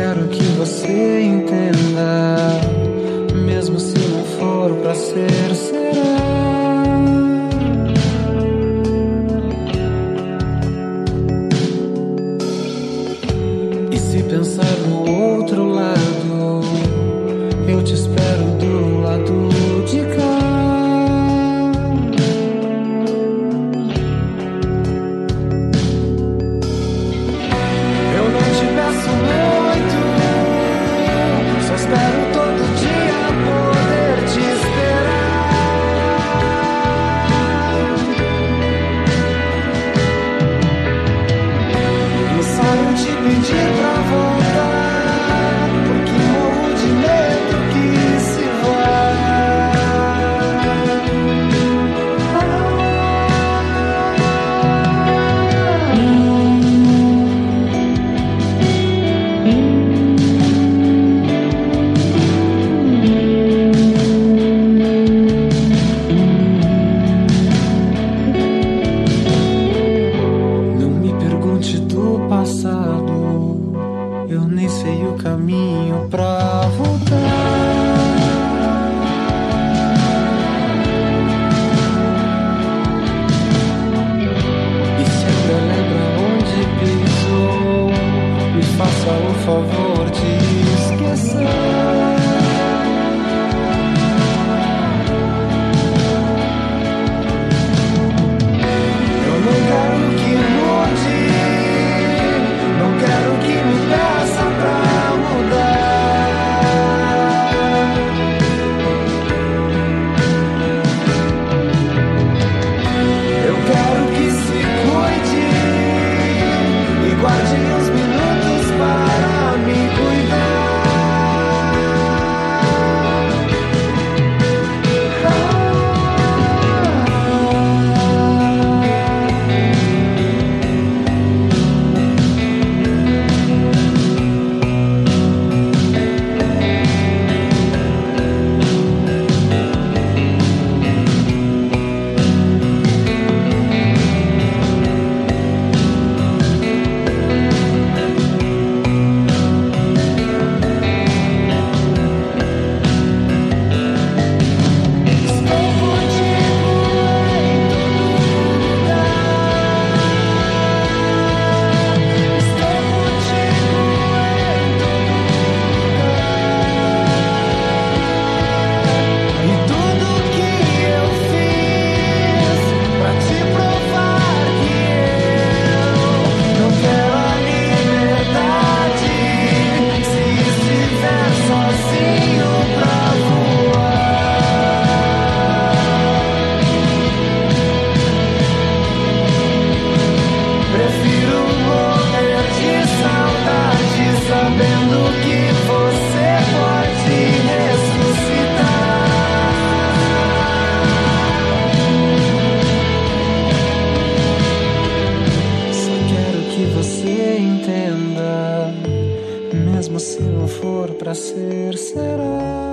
quero que você entenda, mesmo se não for pra ser, será. E se pensar no outro lado, eu te espero do lado de cá. Espero todo dia poder te esperar. Ensaio te pedir pra voltar, porque morro de medo que se vá. Eu nem sei o caminho pra voltar. E se ainda lembra onde pisou, me faça o favor de esquecer. Mesmo se não for pra ser, será.